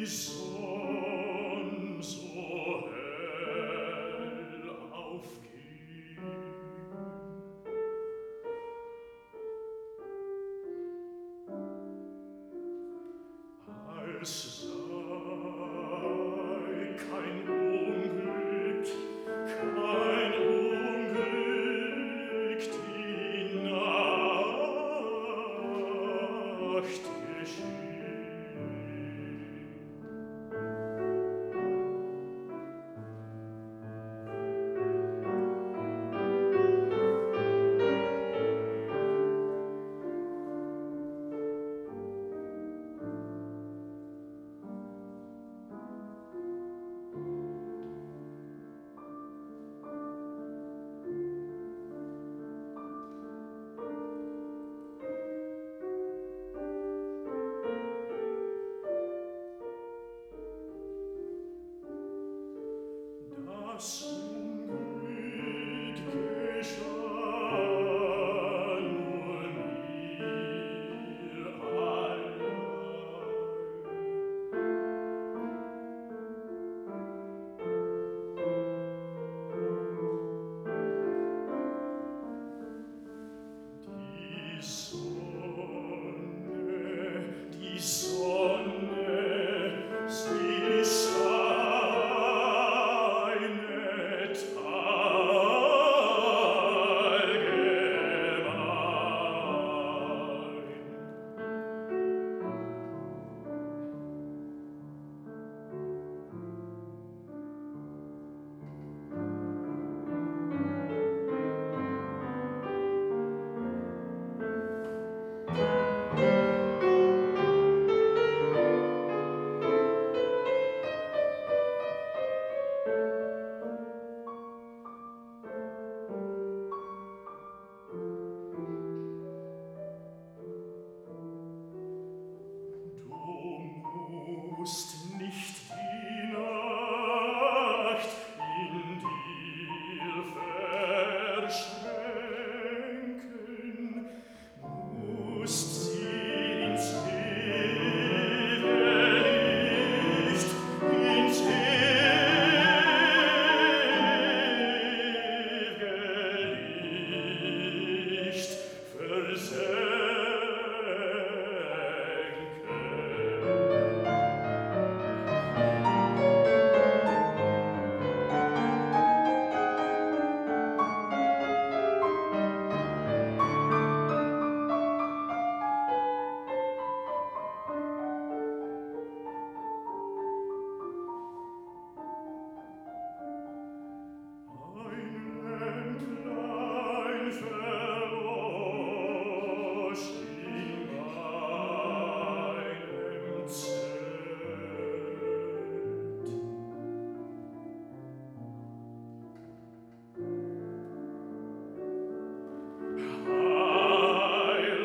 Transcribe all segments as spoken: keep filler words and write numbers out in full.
Sonn so hell aufging. Als sei kein Unglück, kein Unglück die Nacht geschehen. Das Unglück geschah nur mir allein. Die Sonne, die Sonne, sie scheinet allgemein. Du musst nicht die Nacht in dir verschränken, musst sie ins ewige Licht, ins ewige Licht versenken. Ein Lämplein verlosch in meinem Zelt. Heil,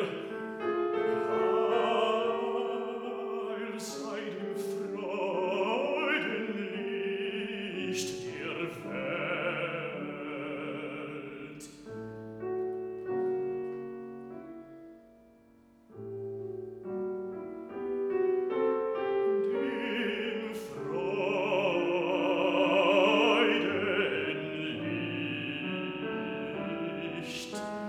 heil sei dem Freudenlicht der Welt. Dem Freudenlicht